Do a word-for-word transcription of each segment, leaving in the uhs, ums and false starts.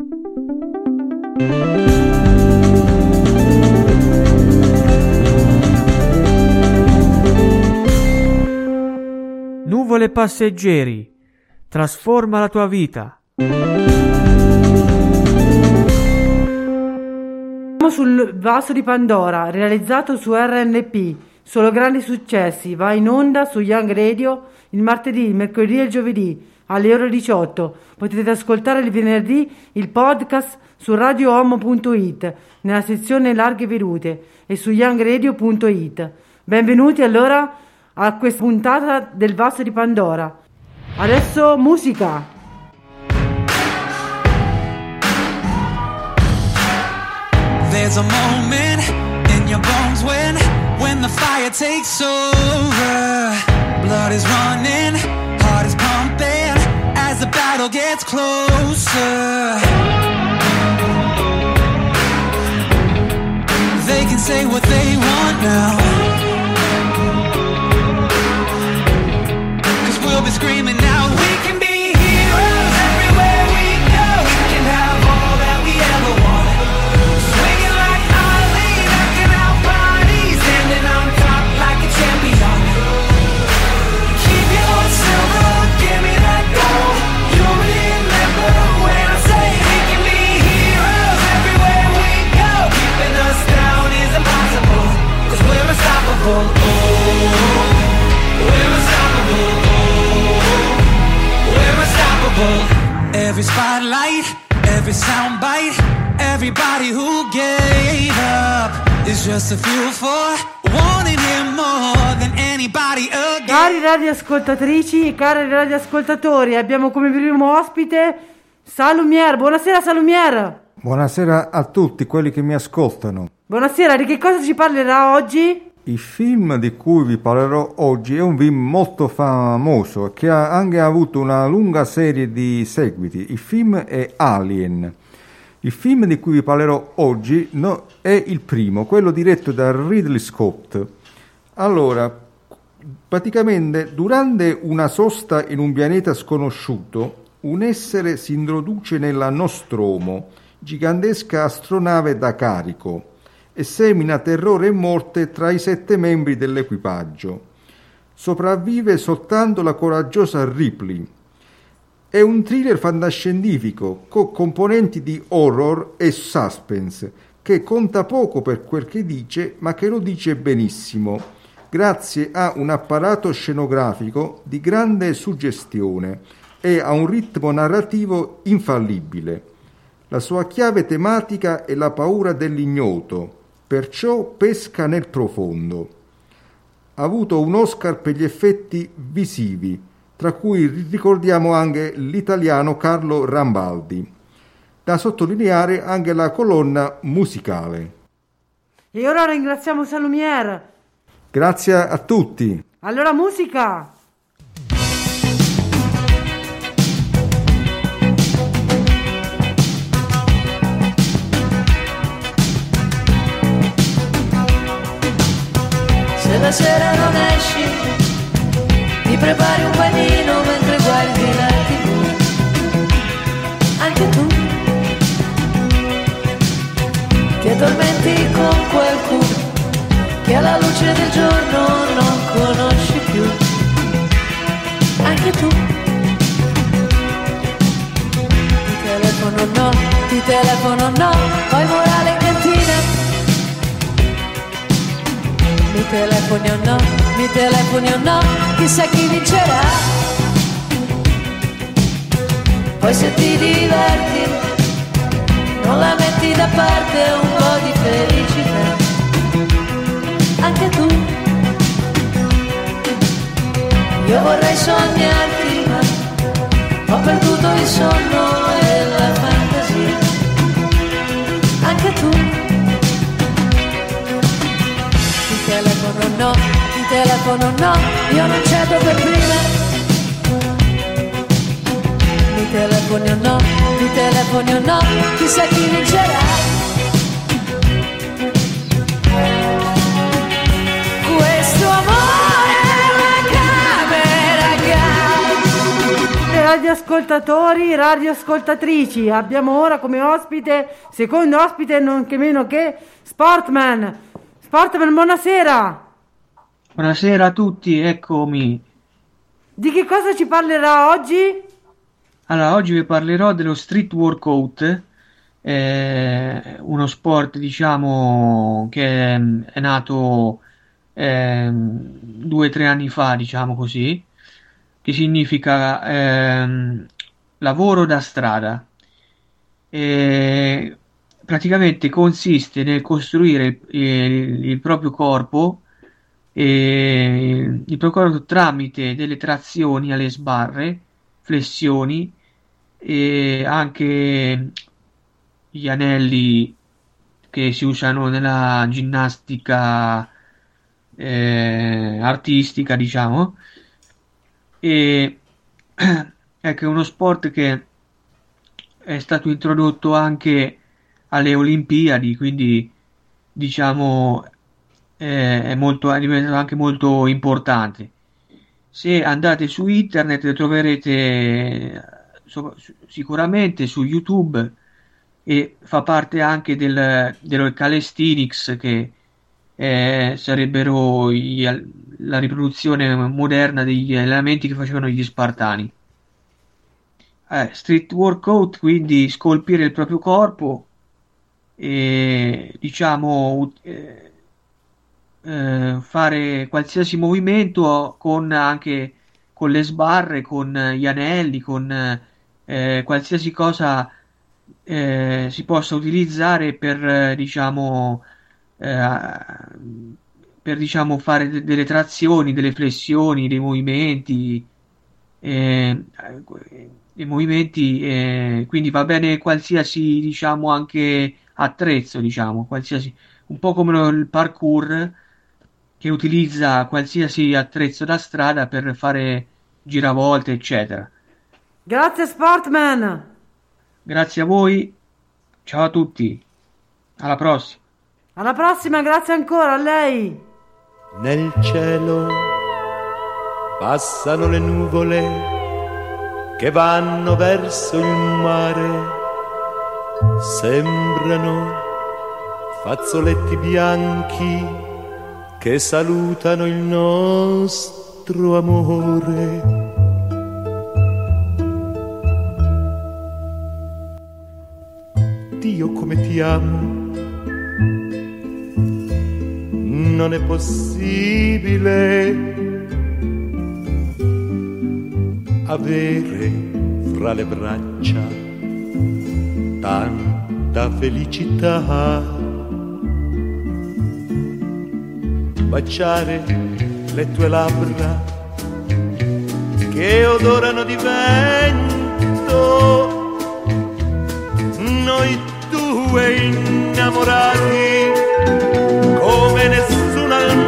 Nuvole passeggeri, trasforma la tua vita. Siamo sul vaso di Pandora, realizzato su R N P. Solo grandi successi. Va in onda su Young Radio il martedì, il mercoledì e il giovedì alle ore diciotto. Potete ascoltare il venerdì il podcast su radio homo punto it nella sezione Larghe Vedute e su young radio punto it. Benvenuti allora a questa puntata del vaso di Pandora. Adesso musica. There's a moment in your bones when when the fire takes over. Blood is running, heart is pumping as the battle gets closer. They can say what they want now, 'cause we'll be screaming now. We can be heroes everywhere we go. We can have all that we ever wanted. Swinging like Ali, knocking out bodies, standing on top like a champion. Keep your heart silver, give me that gold. You'll remember when I say we can be heroes everywhere we go. Keeping us down is impossible, 'cause we're unstoppable. Oh, we're unstoppable. Oh, we're unstoppable. Every spotlight, every soundbite, everybody who gave up is just a fuel for wanting him more than anybody again. Cari radioascoltatrici, cari radioascoltatori, abbiamo come primo ospite Salumiere. Buonasera Salumiere. Buonasera a tutti quelli che mi ascoltano. Buonasera, di che cosa ci parlerà oggi? Il film di cui vi parlerò oggi è un film molto famoso che ha anche avuto una lunga serie di seguiti. Il film è Alien. Il film di cui vi parlerò oggi no, è il primo, quello diretto da Ridley Scott. Allora, praticamente durante una sosta in un pianeta sconosciuto, un essere si introduce nella Nostromo, gigantesca astronave da carico, e semina terrore e morte tra i sette membri dell'equipaggio. Sopravvive soltanto la coraggiosa Ripley. È un thriller fantascientifico con componenti di horror e suspense che conta poco per quel che dice, ma che lo dice benissimo, grazie a un apparato scenografico di grande suggestione e a un ritmo narrativo infallibile. La sua chiave tematica è la paura dell'ignoto, perciò pesca nel profondo. Ha avuto un Oscar per gli effetti visivi, tra cui ricordiamo anche l'italiano Carlo Rambaldi. Da sottolineare anche la colonna musicale. E ora ringraziamo Salumiere. Grazie a tutti. Allora musica. Se la sera non esci, ti prepari un panino mentre guardi la tivù. Anche tu ti addormenti con qualcuno che alla luce del giorno non conosci più. Anche tu ti telefono no, ti telefono no, poi morale in cantina. Mi telefoni o no, mi telefoni o no, chissà chi vincerà. Poi se ti diverti, non la metti da parte un po' di felicità. Anche tu, io vorrei sognarti, ma ho perduto il sonno e la fantasia. Anche tu, ti telefono no, ti telefono no, io non cedo per prima. Mi telefoni o no, mi telefoni o no, chissà chi vincerà. radioascoltatori, radioascoltatrici, abbiamo ora come ospite, secondo ospite nonché meno che Sportman. Sportman, buonasera. Buonasera a tutti, eccomi. Di che cosa ci parlerà oggi? Allora, oggi vi parlerò dello street workout, eh, uno sport, diciamo, che è, è nato eh, due o tre anni fa, diciamo così, che significa ehm, lavoro da strada. E praticamente consiste nel costruire il, il, il proprio corpo, e il proprio corpo tramite delle trazioni alle sbarre, flessioni e anche gli anelli che si usano nella ginnastica eh, artistica, diciamo. E ecco, è uno sport che è stato introdotto anche alle Olimpiadi, quindi diciamo eh, è molto, è diventato anche molto importante. Se andate su internet troverete so, sicuramente su YouTube, e fa parte anche del, dello calisthenics, che eh, sarebbero gli, la riproduzione moderna degli allenamenti che facevano gli Spartani. Eh, street workout, quindi scolpire il proprio corpo e diciamo eh, eh, fare qualsiasi movimento con anche con le sbarre, con gli anelli, con eh, qualsiasi cosa eh, si possa utilizzare per eh, diciamo eh, per diciamo fare de- delle trazioni, delle flessioni, dei movimenti eh, dei movimenti eh, quindi va bene qualsiasi diciamo anche attrezzo, diciamo qualsiasi, un po' come il parkour, che utilizza qualsiasi attrezzo da strada per fare giravolte, eccetera. Grazie Sportman. Grazie a voi, ciao a tutti, alla prossima. Alla prossima, grazie ancora a lei. Nel cielo passano le nuvole che vanno verso il mare, sembrano fazzoletti bianchi che salutano il nostro amore. Dio come ti amo, non è possibile avere fra le braccia tanta felicità, baciare le tue labbra che odorano di vento, noi due innamorati come nessuno al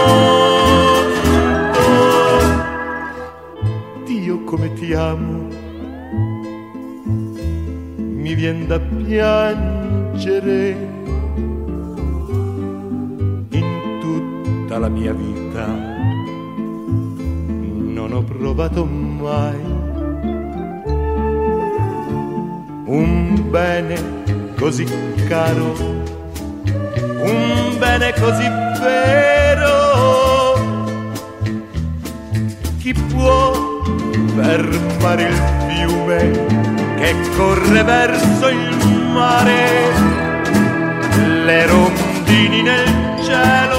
mondo. Dio come ti amo, mi vien da piangere, in tutta la mia vita non ho provato mai un bene così caro, un bene così vero. Chi può fermare il fiume che corre verso il mare, le rondini nel cielo?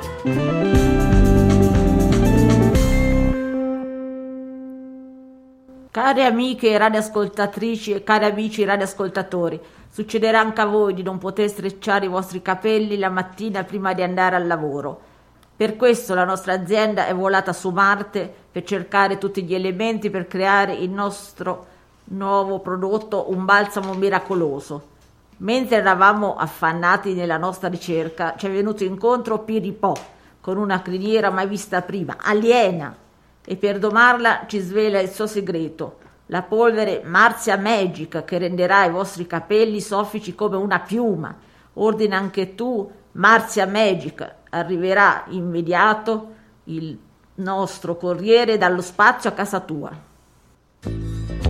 Cari amiche radioascoltatrici e cari amici radioascoltatori, succederà anche a voi di non poter strecciare i vostri capelli la mattina prima di andare al lavoro. Per questo la nostra azienda è volata su Marte per cercare tutti gli elementi per creare il nostro nuovo prodotto, un balsamo miracoloso. Mentre eravamo affannati nella nostra ricerca, ci è venuto incontro Piripò con una criniera mai vista prima, aliena, e per domarla ci svela il suo segreto, la polvere Marzia Magic che renderà i vostri capelli soffici come una piuma. Ordina anche tu Marzia Magic, arriverà immediato il nostro corriere dallo spazio a casa tua.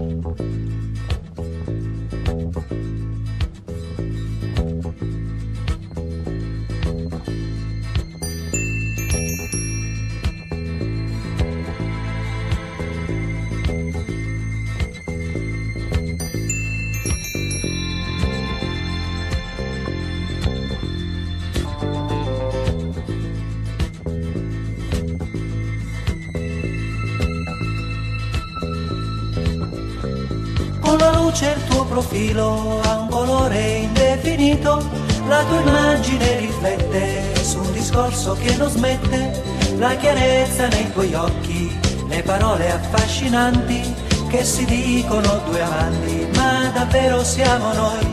Con la luce il tuo profilo ha un colore indefinito, la tua immagine riflette su un discorso che non smette, la chiarezza nei tuoi occhi, le parole affascinanti che si dicono due amanti, ma davvero siamo noi.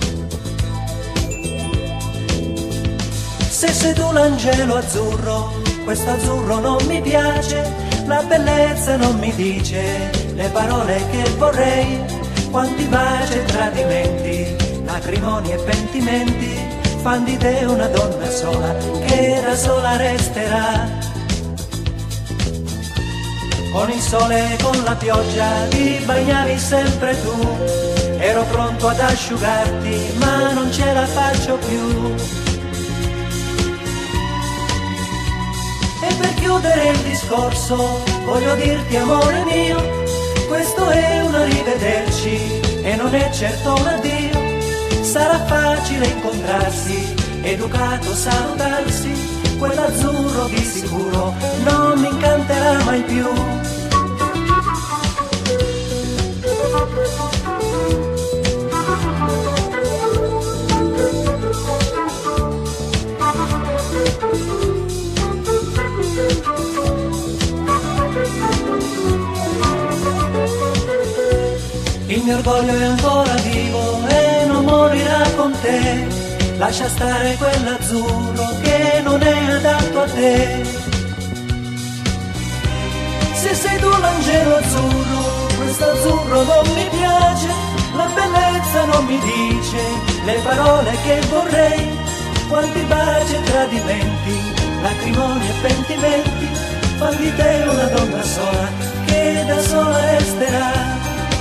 Se sei tu l'angelo azzurro, questo azzurro non mi piace, la bellezza non mi dice le parole che vorrei. Quanti baci e tradimenti, lacrimoni e pentimenti, fan di te una donna sola, che da sola resterà. Con il sole e con la pioggia ti bagnavi sempre tu, ero pronto ad asciugarti, ma non ce la faccio più. E per chiudere il discorso voglio dirti, amore mio, questo è un arrivederci e non è certo un addio. Sarà facile incontrarsi, educato salutarsi, quell'azzurro di sicuro non mi incanterà mai più. Il mio orgoglio è ancora vivo e non morirà con te. Lascia stare quell'azzurro che non è adatto a te. Se sei tu l'angelo azzurro, questo azzurro non mi piace, la bellezza non mi dice le parole che vorrei. Quanti baci e tradimenti, lacrimoni e pentimenti, fan di te una donna sola che da sola resterà.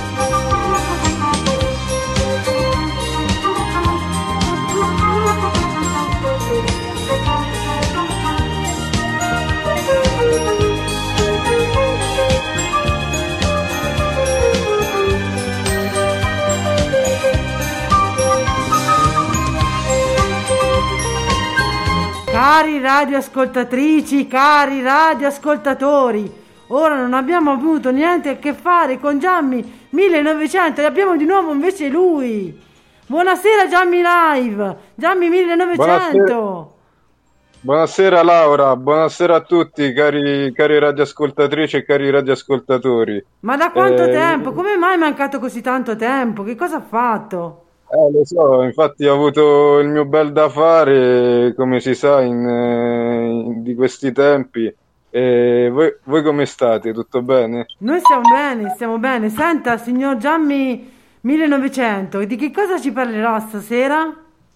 Cari radioascoltatrici, cari radioascoltatori, ora non abbiamo avuto niente a che fare con Giammi millenovecento e abbiamo di nuovo invece lui. Buonasera Giammi Live, Giammi millenovecento. Buonasera. Buonasera Laura, buonasera a tutti cari, cari radioascoltatrici e cari radioascoltatori. Ma da quanto Eh, tempo? Come mai è mancato così tanto tempo? Che cosa ha fatto? Eh, lo so, infatti ho avuto il mio bel da fare, come si sa, in, eh, in- di questi tempi. E voi, voi come state? Tutto bene? Noi stiamo bene, stiamo bene. Senta, signor Giammi millenovecento, di che cosa ci parlerà stasera?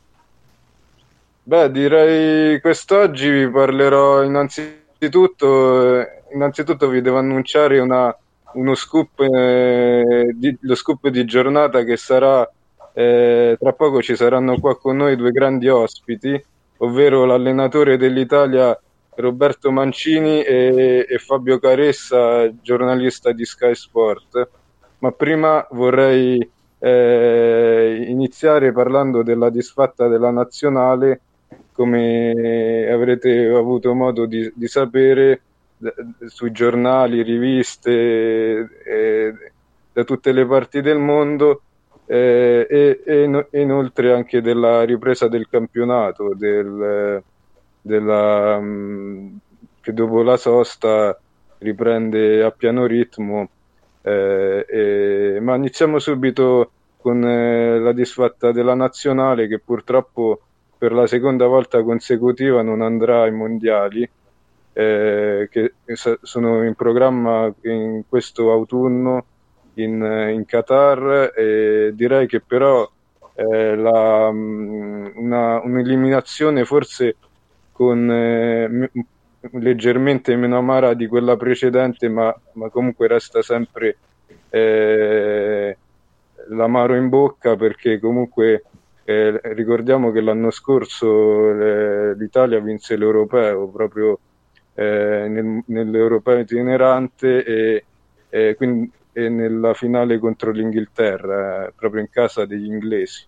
Beh, direi quest'oggi vi parlerò innanzitutto, eh, innanzitutto vi devo annunciare una, uno scoop, eh, di, lo scoop di giornata che sarà, eh, tra poco ci saranno qua con noi due grandi ospiti, ovvero l'allenatore dell'Italia Roberto Mancini e, e Fabio Caressa, giornalista di Sky Sport. Ma prima vorrei eh, iniziare parlando della disfatta della nazionale. Come avrete avuto modo di, di sapere d- sui giornali, riviste, eh, da tutte le parti del mondo, eh, e, e ino- e inoltre anche della ripresa del campionato, del, della, mh, che dopo la sosta riprende a piano ritmo. Eh, e- ma iniziamo subito con eh, la disfatta della nazionale, che purtroppo per la seconda volta consecutiva non andrà ai mondiali, eh, che sa- sono in programma in questo autunno in, in Qatar, e direi che però eh, la, mh, una, un'eliminazione forse con eh, m- leggermente meno amara di quella precedente, ma, ma comunque resta sempre eh, l'amaro in bocca, perché comunque eh, ricordiamo che l'anno scorso eh, l'Italia vinse l'Europeo proprio eh, nel, nell'Europeo itinerante, e, e quindi e nella finale contro l'Inghilterra, eh, proprio in casa degli inglesi.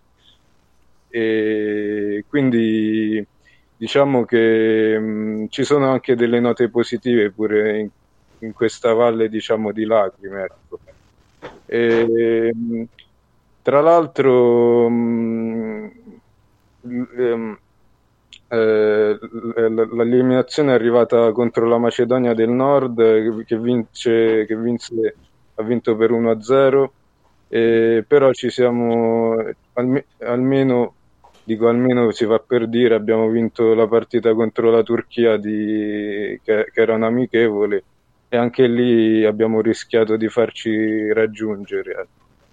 E quindi diciamo che mh, ci sono anche delle note positive pure in, in questa valle, diciamo, di lacrime, ecco. E, mh, tra l'altro mh, l- eh, l- l'eliminazione è arrivata contro la Macedonia del Nord, eh, che vince, che vinse, ha vinto per uno a zero, eh, però ci siamo alme- almeno dico almeno si fa per dire, abbiamo vinto la partita contro la Turchia di, che, che era un amichevole, e anche lì abbiamo rischiato di farci raggiungere.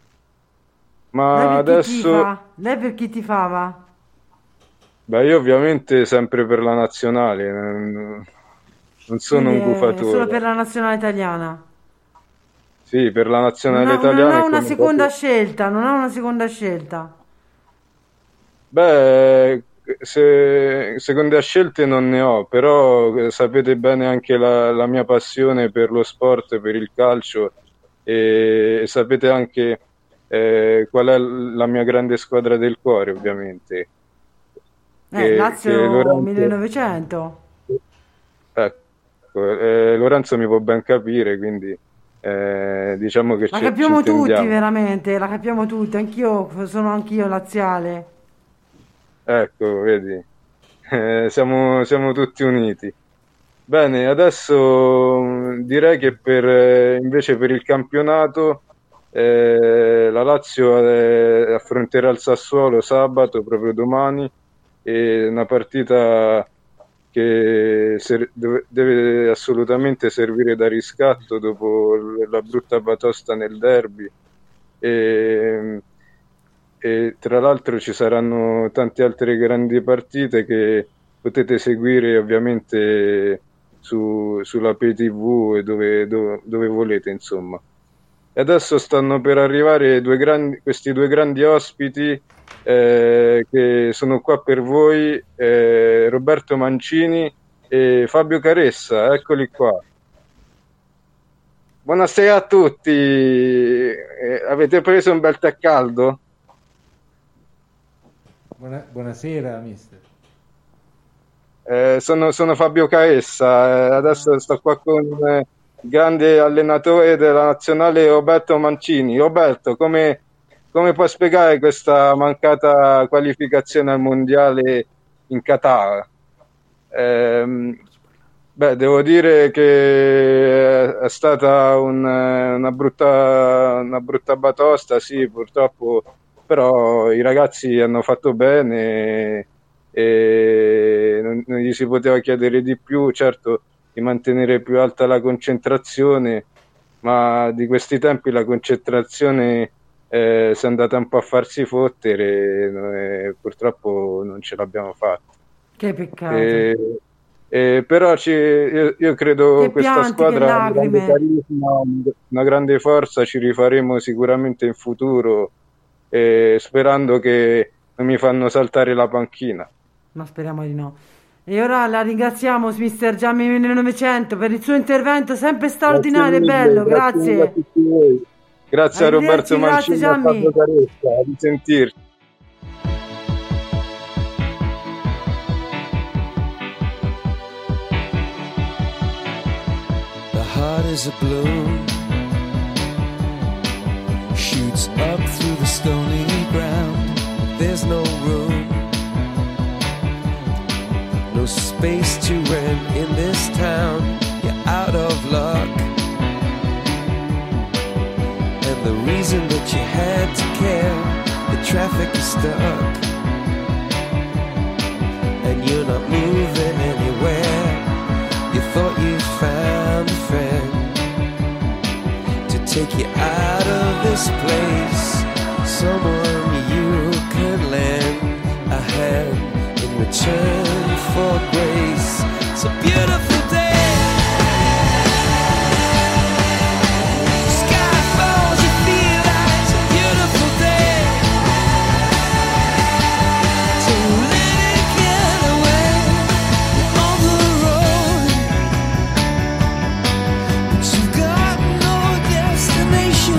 Ma Lei per chi adesso, tifa? Lei per chi tifava? beh, io ovviamente sempre per la nazionale, non, non sono Quindi un è solo gufatore. per la nazionale italiana. Sì, per la Non nazionale ha, non italiana ha e una come seconda proprio... scelta, non ha una seconda scelta. Beh, se, seconde scelte non ne ho, però eh, sapete bene anche la, la mia passione per lo sport, per il calcio, e, e sapete anche eh, qual è la mia grande squadra del cuore, ovviamente. Eh, Che, che Lazio Lorenzo, millenovecento. ecco, eh, Lorenzo mi può ben capire, quindi eh, diciamo che La ci, ci capiamo tutti, intendiamo. veramente, la capiamo tutti. Anch'io sono anch'io laziale. Ecco, vedi, eh, siamo, siamo tutti uniti. Bene, adesso mh, direi che per, eh, invece per il campionato eh, la Lazio eh, affronterà il Sassuolo sabato, proprio domani, e una partita che ser- dove- deve assolutamente servire da riscatto dopo l- la brutta batosta nel derby. E, e tra l'altro ci saranno tante altre grandi partite che potete seguire ovviamente su, sulla Pay T V e dove, dove, dove volete, insomma. E adesso stanno per arrivare due grandi, questi due grandi ospiti eh, che sono qua per voi, eh, Roberto Mancini e Fabio Caressa, eccoli qua. Buonasera a tutti. Eh, avete preso un bel tè caldo? Buona- buonasera, mister. Eh, sono, sono Fabio Caressa, eh, adesso sto qua con eh, il grande allenatore della nazionale Roberto Mancini. Roberto, come, come puoi spiegare questa mancata qualificazione al mondiale in Qatar? Ehm, beh, devo dire che è stata un, eh, una brutta, una brutta batosta, sì, purtroppo, però i ragazzi hanno fatto bene e non, non gli si poteva chiedere di più, certo di mantenere più alta la concentrazione, ma di questi tempi la concentrazione eh, si è andata un po' a farsi fottere e purtroppo non ce l'abbiamo fatta. Che peccato. E, e però ci, io, io credo Che questa pianti, che squadra ha un grande lacrime. carisma, una grande forza, ci rifaremo sicuramente in futuro, e sperando che non mi fanno saltare la panchina. Ma speriamo di no. E ora la ringraziamo, mister Gianni millenovecento, per il suo intervento sempre straordinario e Grazie mille, bello. grazie mille a Grazie. tutti voi. Grazie a Arrivederci, Roberto grazie Mancini e a Gianni. Fabio Caressa, a risentirci. The heart is a balloon, shoots up through the stony ground. There's no room, no space to rent in this town. You're out of luck, and the reason that you had to care, the traffic is stuck, and you're not moving anywhere. You thought you found a friend to take you out of this place, someone you can lend a hand in return for grace. It's a beautiful day. Sky falls, you feel like it's a beautiful day. So let it get away on the road. But you've got no destination.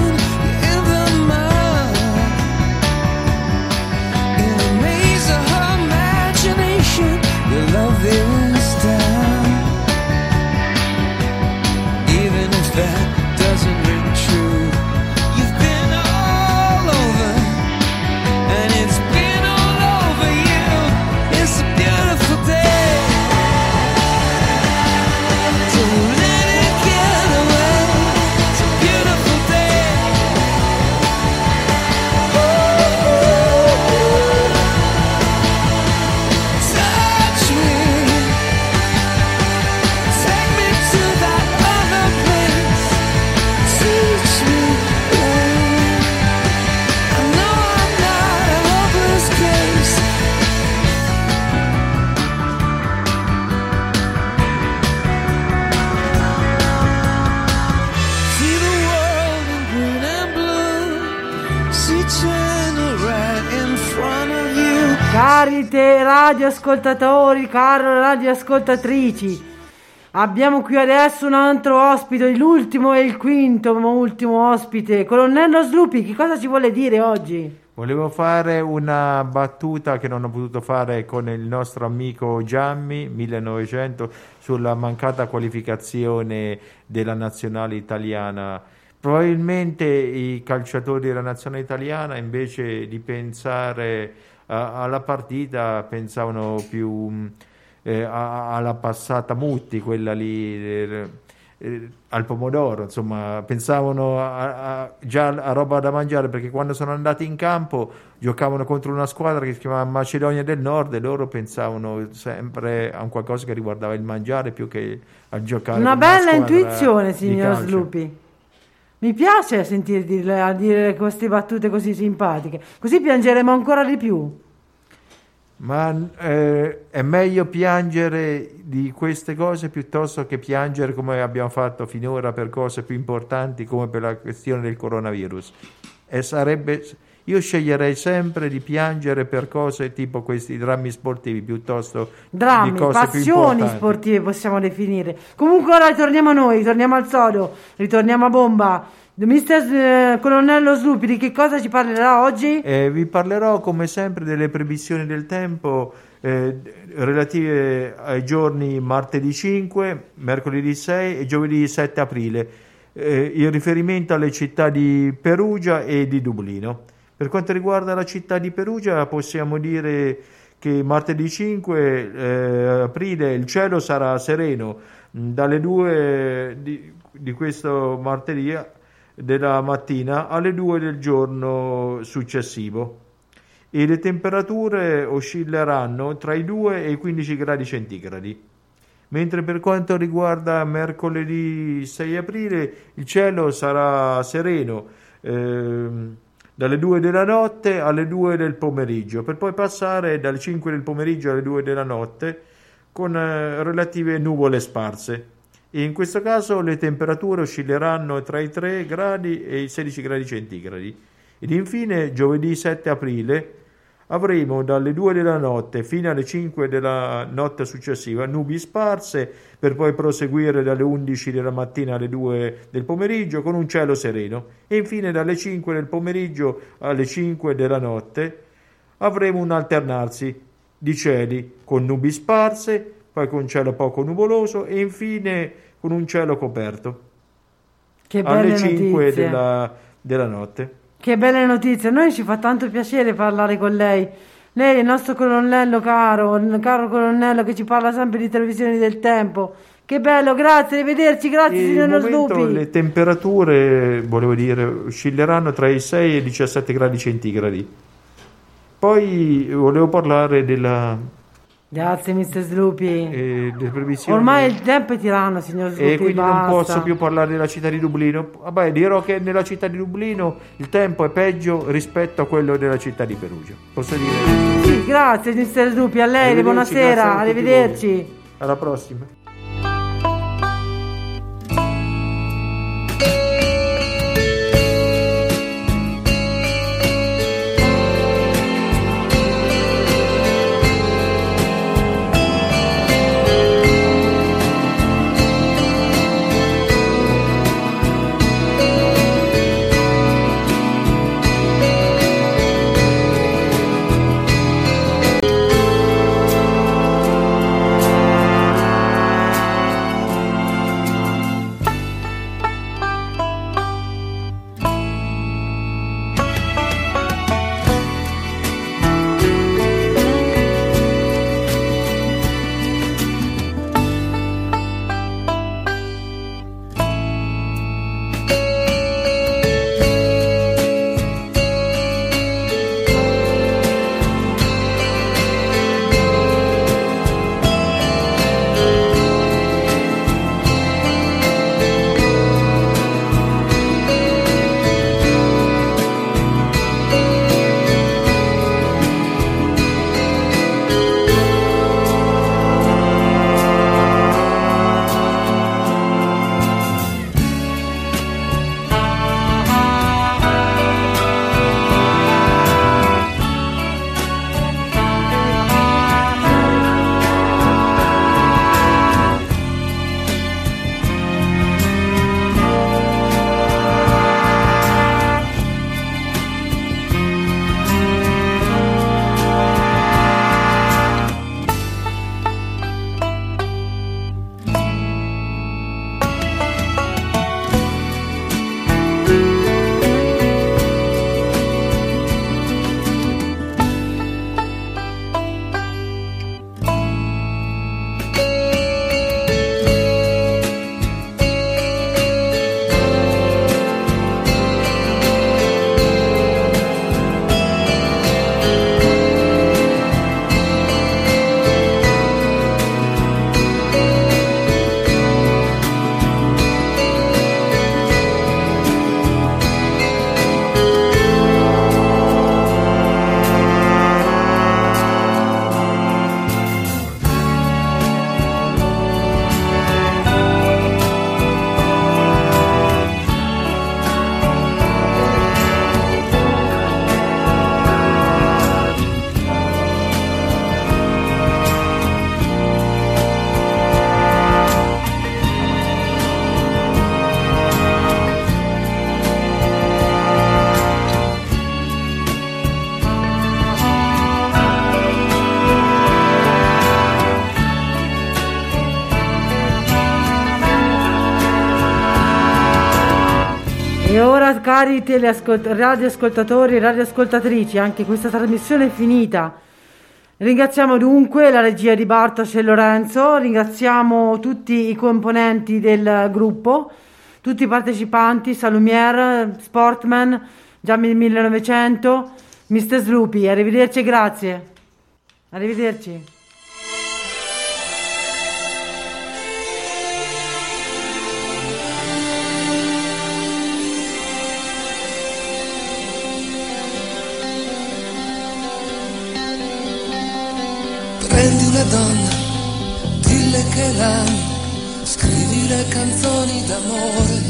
Cari te radioascoltatori, caro radioascoltatrici, abbiamo qui adesso un altro ospite, l'ultimo e il quinto ultimo ospite. Colonnello Slupi, che cosa ci vuole dire oggi? Volevo fare una battuta che non ho potuto fare con il nostro amico Giammi, millenovecento, sulla mancata qualificazione della nazionale italiana. Probabilmente i calciatori della nazionale italiana, invece di pensare a, alla partita, pensavano più eh, a, alla passata Mutti, quella lì eh, eh, al pomodoro, insomma, pensavano a, a, già a roba da mangiare, perché quando sono andati in campo giocavano contro una squadra che si chiamava Macedonia del Nord e loro pensavano sempre a un qualcosa che riguardava il mangiare più che a giocare. Una con bella una intuizione, signor calcio. Slupi. Mi piace sentire dire, a dire queste battute così simpatiche, così piangeremo ancora di più. Ma eh, è meglio piangere di queste cose piuttosto che piangere come abbiamo fatto finora per cose più importanti come per la questione del coronavirus. E sarebbe, io sceglierei sempre di piangere per cose tipo questi drammi sportivi piuttosto Drammi, di cose più passioni importanti. sportive possiamo definire. Comunque ora ritorniamo a noi, ritorniamo al sodo, ritorniamo a bomba. Mister eh, Colonnello Slupi, di che cosa ci parlerà oggi? Eh, vi parlerò come sempre delle previsioni del tempo eh, relative ai giorni martedì cinque, mercoledì sei e giovedì sette aprile, eh, in riferimento alle città di Perugia e di Dublino. Per quanto riguarda la città di Perugia, possiamo dire che martedì cinque eh, aprile il cielo sarà sereno dalle due di, di questo martedì della mattina alle due del giorno successivo e le temperature oscilleranno tra i due e i quindici gradi centigradi. Mentre per quanto riguarda mercoledì sei aprile il cielo sarà sereno ehm, dalle due della notte alle due del pomeriggio, per poi passare dalle cinque del pomeriggio alle due della notte con eh, relative nuvole sparse. E in questo caso le temperature oscilleranno tra i tre gradi e i sedici gradi centigradi. Ed infine giovedì sette aprile avremo dalle due della notte fino alle cinque della notte successiva nubi sparse, per poi proseguire dalle undici della mattina alle due del pomeriggio con un cielo sereno, e infine dalle cinque del pomeriggio alle cinque della notte avremo un alternarsi di cieli con nubi sparse, poi con cielo poco nuvoloso e infine con un cielo coperto Che belle alle cinque notizie. della, della notte. Che belle notizie, a noi ci fa tanto piacere parlare con lei. Lei è il nostro colonnello caro, il caro colonnello che ci parla sempre di televisioni del tempo. Che bello, grazie, arrivederci, grazie E signor al momento Slupi. le temperature, volevo dire, oscilleranno tra i sei e i diciassette gradi centigradi. Poi volevo parlare della Grazie mister Slupi. eh, delle previsioni. Ormai il tempo è tiranno, signor Slupi, E quindi basta. non posso più parlare della città di Dublino. Vabbè, dirò che nella città di Dublino il tempo è peggio rispetto a quello della città di Perugia. Posso dire? Sì, grazie mister Slupi, a lei, Arrivederci, buonasera, grazie a tutti arrivederci. voi. Alla prossima. cari teleascolt- radioascoltatori e radioascoltatrici, anche questa trasmissione è finita. Ringraziamo dunque la regia di Bartosz e Lorenzo, ringraziamo tutti i componenti del gruppo, tutti i partecipanti, Salumiere, Sportman, Gianni millenovecento, mister Sloopy. Arrivederci e grazie. Arrivederci. Prendi una donna, dille che l'ami, scrivi le canzoni d'amore,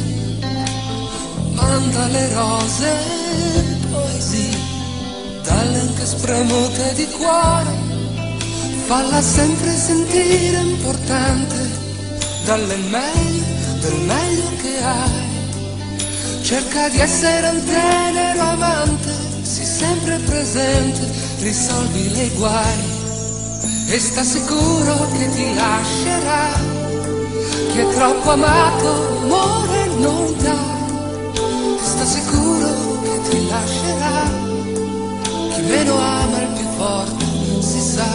manda le rose, poesie, dalle anche spremute di cuore, falla sempre sentire importante, dalle meglio, del meglio che hai, cerca di essere un tenero amante, sii sempre presente, risolvi le guai. E sta sicuro che ti lascerà, chi è troppo amato amore non dà. E sta sicuro che ti lascerà, chi meno ama il più forte si sa.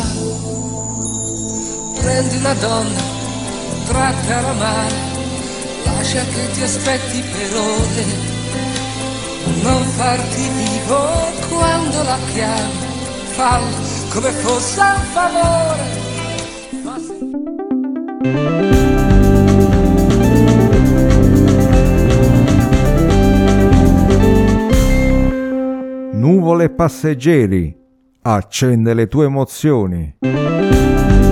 Prendi una donna, trattala male, lascia che ti aspetti per ore, non farti vivo quando la chiami, fallo come fosse un favore. Nuvole passeggeri, accende le tue emozioni.